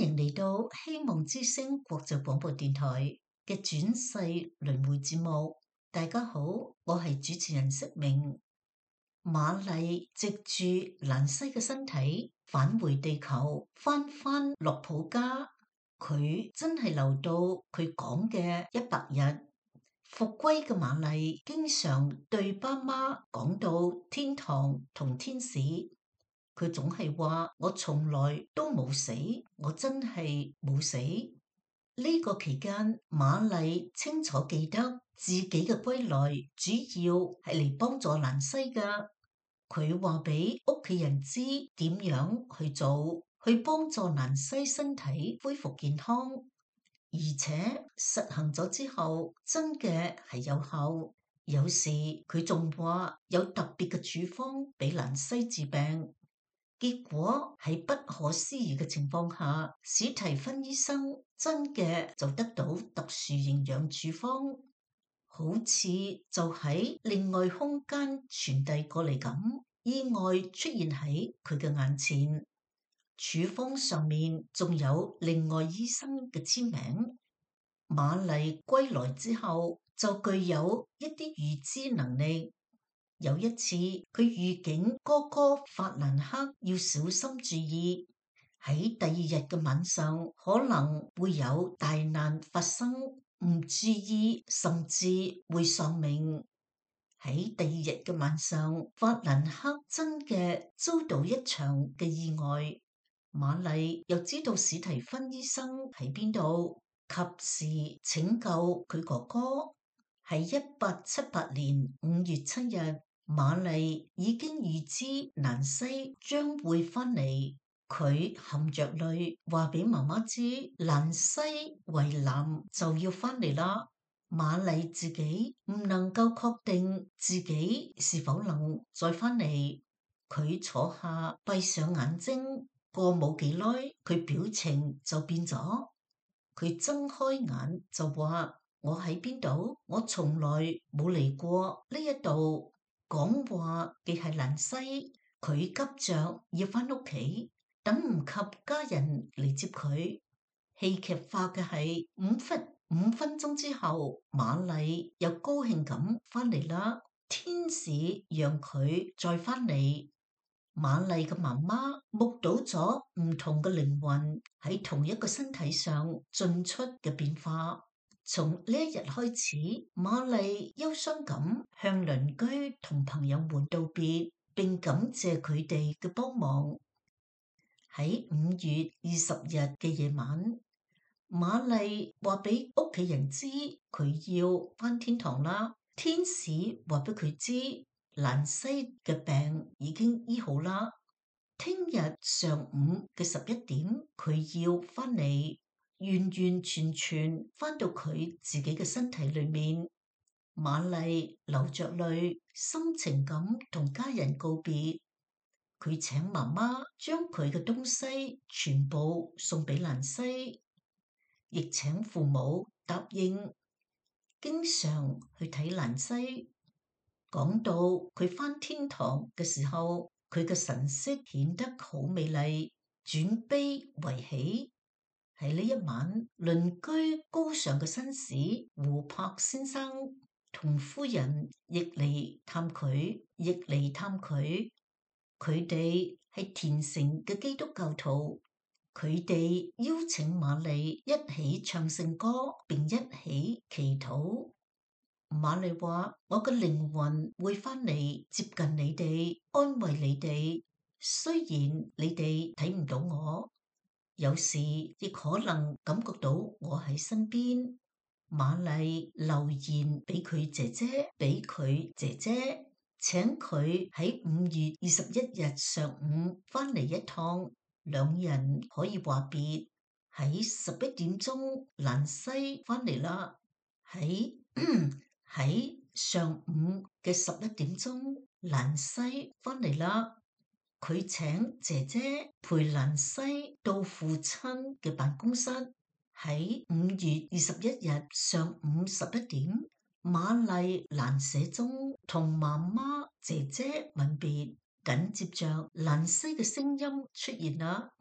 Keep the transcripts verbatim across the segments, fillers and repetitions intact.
迎嚟到希望之聲國際廣播電台嘅轉世輪迴節目。大家好，我係主持人釋明。瑪麗藉住蘭西嘅身體返回地球，翻返樂普家。佢真係留到佢講嘅一百日。復歸嘅瑪麗經常對爸媽講到天堂同天使。佢總係話我從來都冇死，我真係冇死。呢個期間，瑪麗清楚記得自己嘅歸來主要係嚟幫助蘭西噶。佢話俾屋企人知點樣去做，去幫助蘭西身體恢復健康，而且實行咗之後真嘅係有效。有時佢仲話有特別嘅處方俾蘭西治病。結果喺不可思議嘅情況下，史提芬醫生真嘅就得到特殊營養處方，好似就喺另外空間傳遞過嚟咁，意外出現喺佢嘅眼前。處方上面仲有另外醫生嘅簽名。瑪麗歸來之後就具有一啲預知能力。有一次，佢預警哥哥法蘭克要小心注意，喺第二日嘅晚上可能會有大難發生，唔注意甚至會喪命。喺第二日嘅晚上，法蘭克真嘅遭到一場嘅意外。瑪麗又知道史提芬醫生喺邊度，及時拯救佢哥哥。喺一八七八年五月七日，瑪麗已經預知蘭西將會翻嚟，佢含着淚話俾媽媽知，蘭西為男就要翻嚟啦。瑪麗自己唔能夠確定自己是否能再翻嚟，佢坐下閉上眼睛，過冇幾耐，佢表情就變咗，佢睜開眼就話：我喺邊度？我從來冇嚟過呢一度。講話嘅係蘭西，佢急着要翻屋企，等唔及家人嚟接佢。戲劇化嘅係五分五分鐘之後，瑪麗又高興咁翻嚟啦。天使讓佢再翻嚟。瑪麗嘅媽媽目睹咗唔同嘅靈魂喺同一個身體上進出嘅變化。從呢一日開始，瑪麗憂傷咁向鄰居同朋友們道別，並感謝佢哋嘅幫忙。喺五月二十日嘅夜晚，瑪麗話俾屋企人知佢要返天堂啦。天使話俾佢知，蘭西嘅病已經醫好啦。聽日上午嘅十一點，佢要返嚟。完完全全翻到佢自己嘅身體裏面。瑪麗流着淚，深情咁同家人告別。佢請媽媽將佢嘅東西全部送俾蘭西，亦請父母答應經常去睇蘭西。講到佢翻天堂嘅時候，佢嘅神色顯得好美麗，轉悲為喜。喺呢一晚，鄰居高尚嘅紳士胡柏先生同夫人亦嚟探佢，亦嚟探佢。佢哋係虔誠嘅基督教徒，佢哋邀請瑪麗一起唱聖歌，並一起祈禱。瑪麗話：我嘅靈魂會翻嚟接近你哋，安慰你哋。雖然你哋睇唔到我，有時亦可能感覺到我喺身邊。瑪麗留言俾佢姐姐，俾佢姐姐，請佢喺五月二十一日上午翻嚟一趟，兩人可以話別。喺十一點鐘，蘭西翻嚟啦。喺喺上午嘅十一點鐘，蘭西翻嚟啦。佢請姐姐陪蘭西到父親嘅辦公室。喺五月二十一日上午十一點，瑪麗蘭舍中同媽媽姐姐吻別，緊接着蘭西嘅聲音出現啦。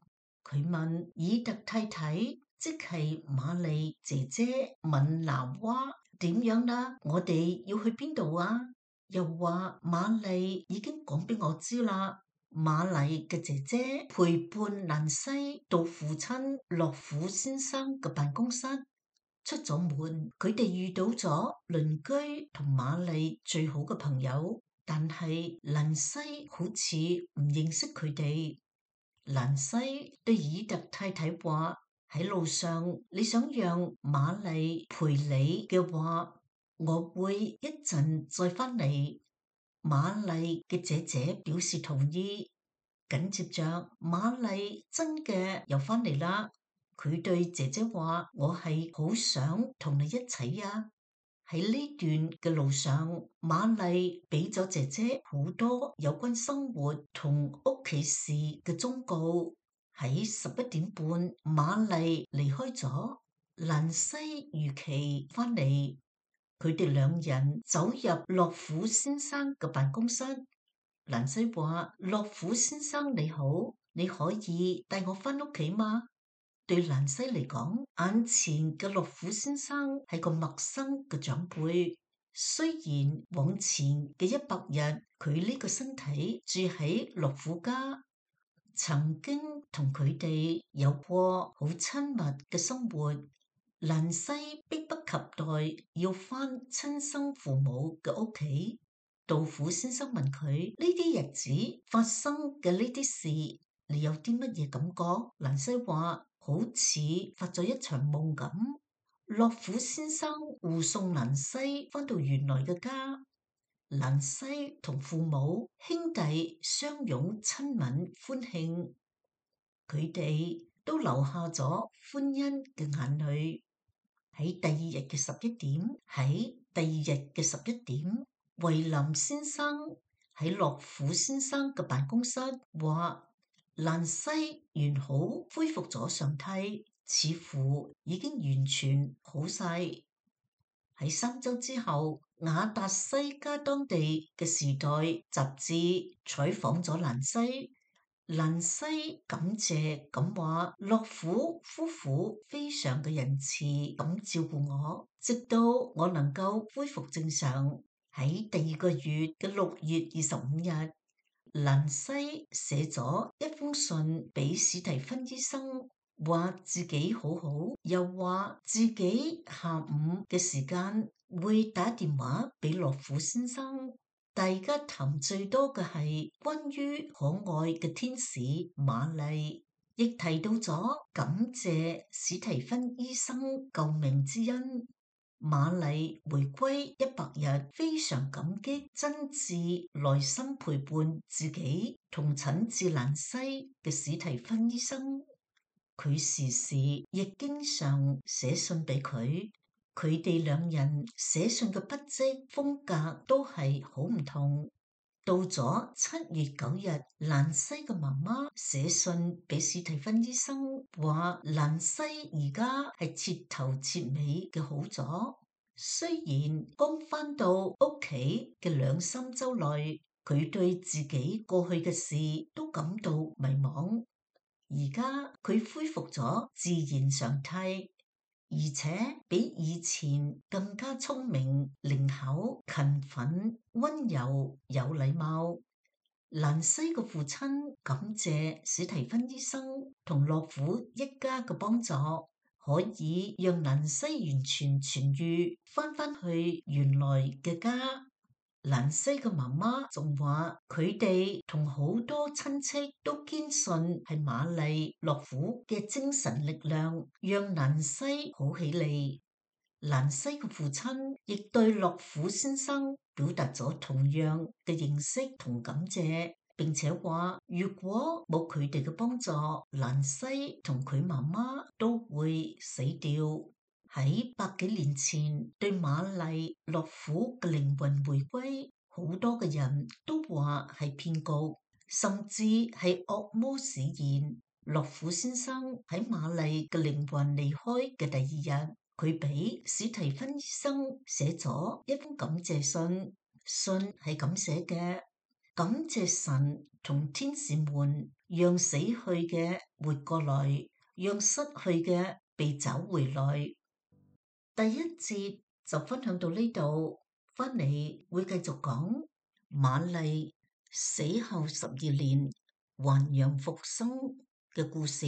佢問以特太太，即係瑪麗姐姐，問男娃點樣啦？我哋要去邊度啊？又話瑪麗已經講俾我知啦。瑪麗嘅姐姐陪伴蘭西到父親洛夫先生嘅辦公室，出咗門，佢哋遇到咗鄰居同瑪麗最好嘅朋友，但係蘭西好似唔認識佢哋。蘭西對爾特太太話：喺路上你想讓瑪麗陪你嘅話，我會一陣再返嚟。瑪麗嘅姐姐表示同意。緊接着，瑪麗真嘅又返嚟啦。佢對姐姐話：我係好想同你一齊啊！喺呢段嘅路上，瑪麗俾咗姐姐好多有關生活同屋企事嘅忠告。喺十一點半，瑪麗離開咗，蘭西如期返嚟。佢哋兩人走入洛夫先生嘅辦公室。蘭西話：洛夫先生你好，你可以帶我返屋企嗎？對蘭西嚟講，眼前嘅洛夫先生係個陌生嘅長輩。雖然往前嘅一百日，佢呢個身體住喺洛夫家，曾經同佢哋有過好親密嘅生活。蘭西迫不及待要返親生父母嘅屋企。杜甫先生問佢：呢啲日子發生嘅呢啲事，你有啲乜嘢感覺？蘭西話：好似發咗一場夢咁。洛夫先生護送蘭西返到原來嘅家，蘭西同父母兄弟相擁親吻歡慶，佢哋都流下咗歡欣嘅眼淚。喺第二日嘅十一點，喺第二日嘅十一點，維林先生喺洛夫先生嘅辦公室話：蘭西完好恢復咗上體，似乎已經完全好晒。喺三周之後，雅達西加當地嘅時代雜誌採訪咗蘭西。蘭西感謝咁話：洛夫夫婦非常嘅仁慈咁照顧我，直到我能夠恢復正常。喺第二個月嘅六月二十五日，蘭西寫咗一封信俾史提芬醫生，話自己好好，又話自己下午嘅時間會打電話俾洛夫先生。大家談最多嘅係關於可愛嘅天使瑪麗，亦提到咗感謝史提芬醫生救命之恩。瑪麗回歸一百日，非常感激真摯耐心陪伴自己同診治蘭西嘅史提芬醫生。佢時時亦經常寫信俾佢。佢哋兩人寫信嘅筆跡風格都係好唔同。到咗七月九日，蘭西嘅媽媽寫信俾史提芬醫生，話蘭西而家係徹頭徹尾嘅好咗。雖然剛返到屋企嘅兩三周內，佢對自己過去嘅事都感到迷茫。而家佢恢復咗自然常態，而且比以前更加聰明、靈巧、勤奮、溫柔、有禮貌。蘭西嘅父親感謝史提芬醫生同洛夫一家嘅幫助，可以讓蘭西完全痊愈，翻返去原來嘅家。蘭西嘅媽媽仲話，佢哋同好多親戚都堅信係瑪麗洛夫嘅精神力量讓蘭西好起嚟。蘭西嘅父親亦對洛夫先生表達咗同樣嘅認識同感謝，並且話如果冇佢哋嘅幫助，蘭西同佢媽媽都會死掉。喺百幾年前，對瑪麗洛夫嘅靈魂回歸，好多嘅人都話係騙局，甚至係惡魔使然。洛夫先生喺瑪麗嘅靈魂離開嘅第二日，佢俾史提芬醫生寫咗一封感謝信，信係咁寫嘅： 感謝神同天使們，讓死去嘅活過來，讓失去嘅被找回來。第一節就分享到呢度，翻嚟會繼續講瑪麗死後十二年還陽復生嘅故事。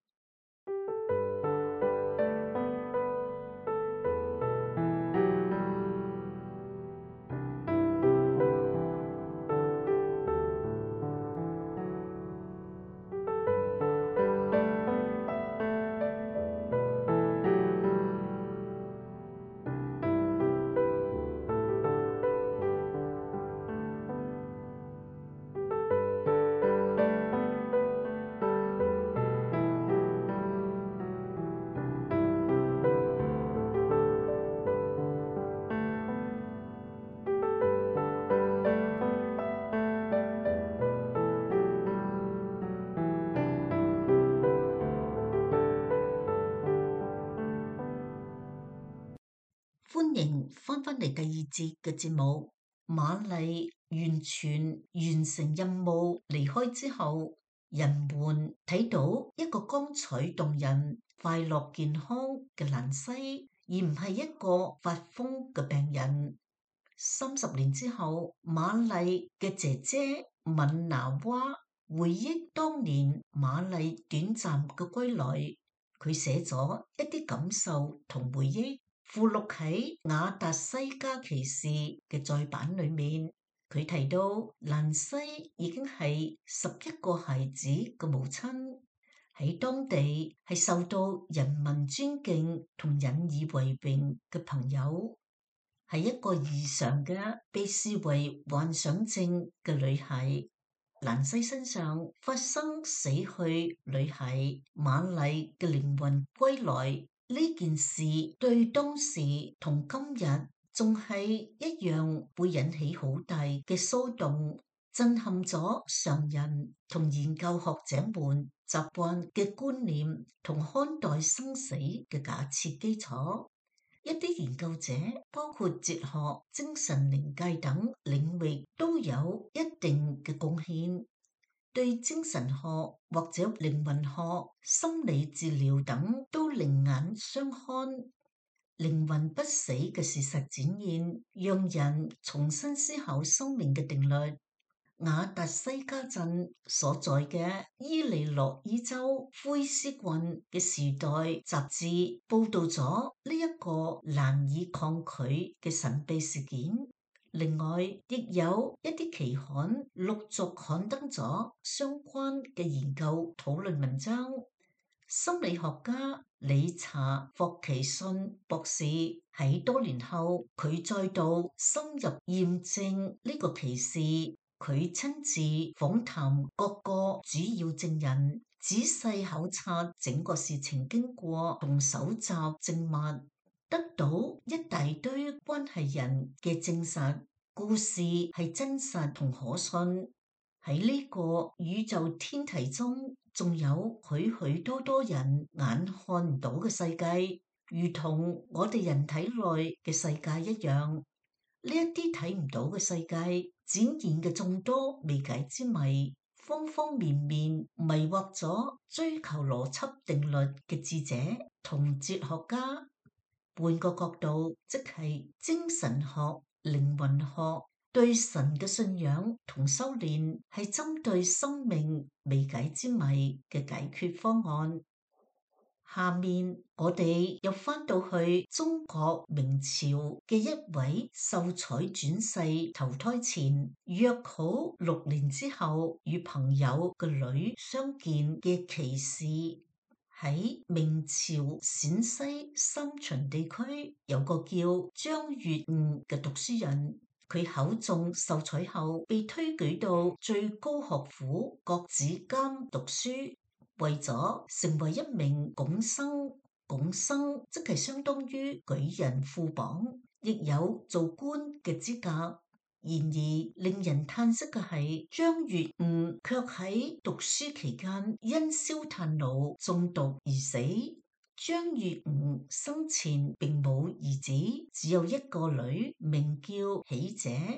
歡迎翻返嚟第二節嘅節目。瑪麗完全完成任務離開之後，人們睇到一個光彩動人、快樂健康嘅蘭西，而唔係一個發瘋嘅病人。三十年之後，瑪麗嘅姐姐敏娜娃回憶當年瑪麗短暫嘅歸來，佢寫咗一啲感受同回憶，附錄喺雅達西加騎士嘅再版裏面。佢提到蘭西已經係十一個孩子嘅母親，喺當地係受到人民尊敬同引以為榮嘅朋友，係一個異常嘅被視為幻想症嘅女孩。蘭西身上發生死去女孩瑪麗嘅靈魂歸來呢件事，對當時同今日仲係一樣會引起好大嘅騷動，震撼咗常人同研究學者們習慣嘅觀念同看待生死嘅假設基礎。一啲研究者，包括哲學、精神靈界等領域，都有一定嘅貢獻。對精神學或者靈魂學、心理治療等都另眼相看。靈魂不死嘅事實展現，讓人重新思考生命嘅定律。雅達西加鎮所在嘅伊利諾伊州灰斯郡嘅時代雜誌報道咗呢一個難以抗拒嘅神秘事件。另外，亦有一啲期刊陸續刊登咗相關嘅研究討論文章。心理學家理查霍奇遜博士喺多年後，佢再度深入驗證呢個奇事。佢親自訪談各個主要證人，仔細考察整個事情經過同搜集證物，得到一大堆關係人嘅證實，故事係真實同可信。喺呢個宇宙天體中，仲有許許多多人眼看唔到嘅世界，如同我哋人體內嘅世界一樣。呢一啲睇唔到嘅世界，展現嘅眾多未解之謎，方方面面迷惑咗追求邏輯定律嘅智者同哲學家。換個角度，即係精神學、靈魂學對神嘅信仰同修煉，係針對生命未解之謎嘅解決方案。下面我哋又翻到去中國明朝嘅一位秀才轉世投胎前，約好六年之後與朋友嘅女相見嘅奇事。喺明朝陝西三秦地區有個叫張月悟嘅讀書人，佢考中秀才後被推舉到最高學府國子監讀書。為咗成為一名拱生，拱生即係相當於舉人副榜，亦有做官嘅資格。然而令人嘆息嘅係，張月悟卻喺讀書期間因燒炭爐中毒而死。張月悟生前並冇兒子，只有一個女，名叫喜姐。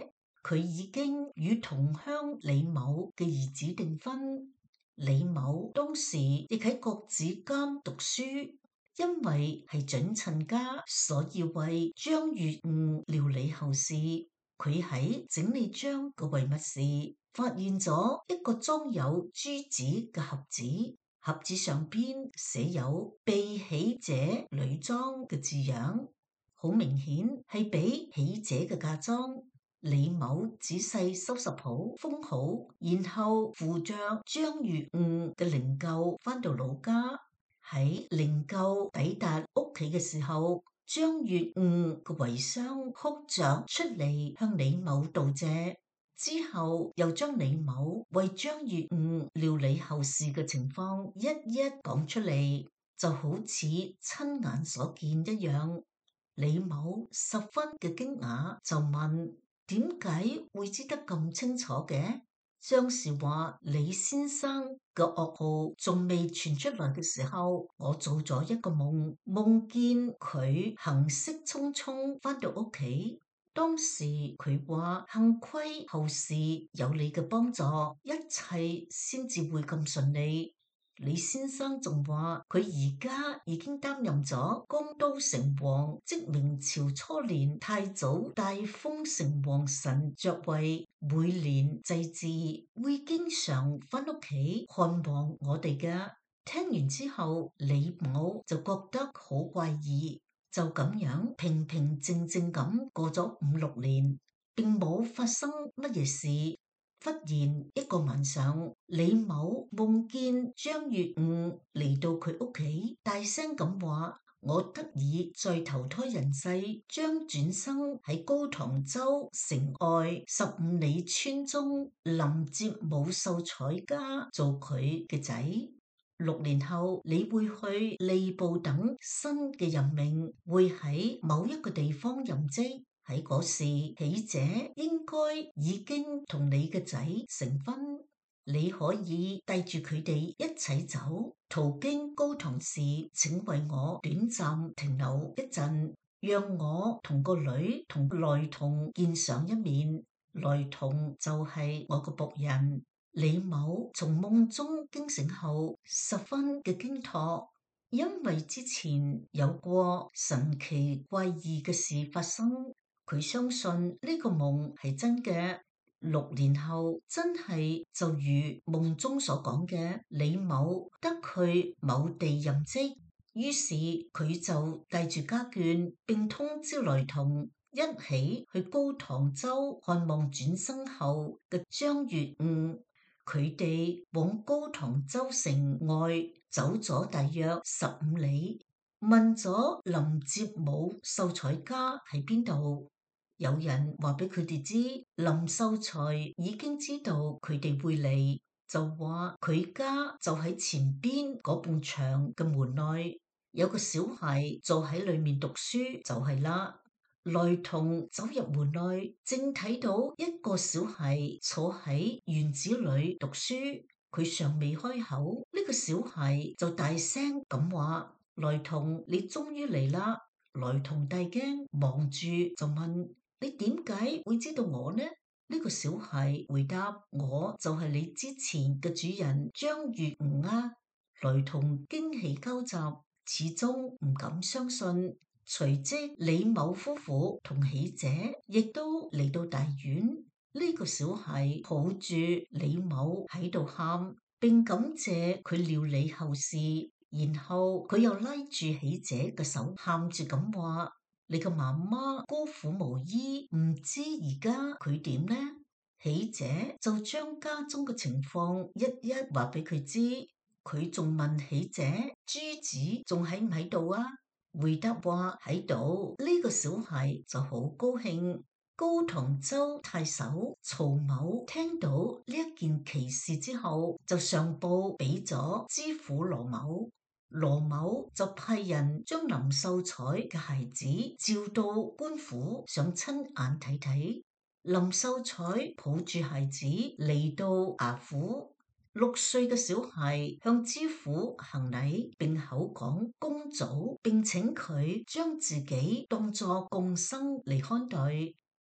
佢已經與同鄉李某嘅兒子訂婚。李某當時亦喺國子監讀書，因為係準親家，所以為張月悟料理後事。佢喺整理張嘅遺物時，發現咗一個裝有珠子嘅盒子，盒子上邊寫有被喜姐女裝嘅字樣，好明顯係俾喜姐嘅嫁妝。李某仔細收拾好封好，然後扶着張月悟嘅靈柩返到老家。喺靈柩抵達屋企嘅時候，張月悟嘅遺孀哭着出嚟向李某道謝，之後又將李某為張月悟料理後事嘅情況一一講出嚟，就好似親眼所見一樣。李某十分嘅驚訝，就問：點解會知得咁清楚嘅？張氏話：李先生嘅噩耗仲未傳出來嘅時候，我做咗一個夢，夢見佢行色匆匆返到屋企。當時佢話：幸虧後事有你嘅幫助，一切先至會咁順利。李先生仲話佢而家已經擔任咗江都城隍，即明朝初年太祖大封城隍神爵位，每年祭祀會經常翻屋企看望我哋嘅。聽完之後，李某就覺得好怪異，就咁樣平平靜靜咁過咗五六年，並冇發生乜嘢事。忽然一個晚上，李某夢見張月悟嚟到佢屋企，大聲咁話：我得以再投胎人世，將轉生喺高唐州城外十五里村中林接武秀才家做佢嘅仔。六年後，你會去吏部等新嘅任命，會喺某一個地方任職。喺嗰時，喜姐應該已經同你嘅仔成婚，你可以帶住佢哋一齊走。途經高唐時，請為我短暫停留一陣，讓我同個女同來同見上一面。來同就係我個僕人。李某從夢中驚醒後，十分嘅驚愕，因為之前有過神奇怪異嘅事發生。佢相信呢個夢係真嘅。六年後真係就如夢中所講嘅，李某得去某地任職，於是佢就帶住家眷，並通知來同一起去高唐州看望轉生後嘅張月悟。佢哋往高唐州城外走咗大約十五里，問咗林接武秀才家喺邊度。有人話俾佢哋知，林秀才已經知道佢哋會嚟，就話佢家就喺前邊嗰埲牆嘅門內，有個小孩坐喺裏面讀書就係啦。來同走入門內，正睇到一個小孩坐喺院子裏讀書，佢尚未開口，呢個小孩就大聲咁話：來同，你終於嚟啦！來同大驚，望住就問：你點解會知道我呢？呢個小孩回答：我就係你之前嘅主人張月悟啊！來同驚喜交集，始終唔敢相信。隨即李某夫婦同喜姐亦都嚟到大院，呢個小孩抱住李某喺度喊，並感謝佢料理後事。然後佢又拉住喜姐嘅手，喊住咁話：你個媽媽孤苦無依，唔知而家佢點呢？喜姐就將家中嘅情況一一話俾佢知。佢仲問喜姐：珠子仲喺唔喺度啊？回答話喺度。呢個小孩就好高興。高唐州太守曹某聽到呢一件奇事之後，就上報俾咗知府羅某。羅某就派人將林秀才嘅孩子召到官府，想親眼睇睇。林秀才抱住孩子嚟到衙府，六歲嘅小孩向知府行禮，並口講公祖，並請佢將自己當作共生嚟看待。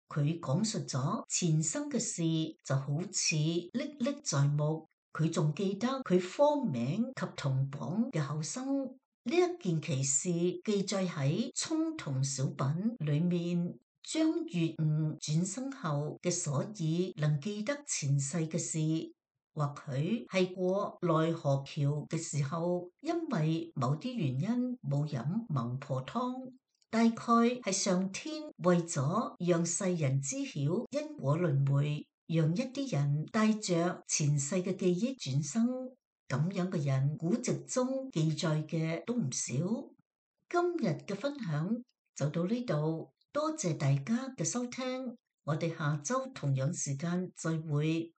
佢講述咗前生嘅事，就好似歷歷在目。佢仲記得佢芳名及同榜嘅後生。呢一件奇事記載喺《蔥同小品》裏面。將覺悟轉生後嘅所以能記得前世嘅事，或許係過奈何橋嘅時候，因為某啲原因冇飲孟婆湯。大概係上天為咗讓世人知曉因果輪迴，讓一啲人帶着前世嘅記憶轉生。咁樣嘅人，古籍中記載嘅都唔少。今日嘅分享就到呢度。多謝大家嘅收聽，我哋下周同樣時間再會。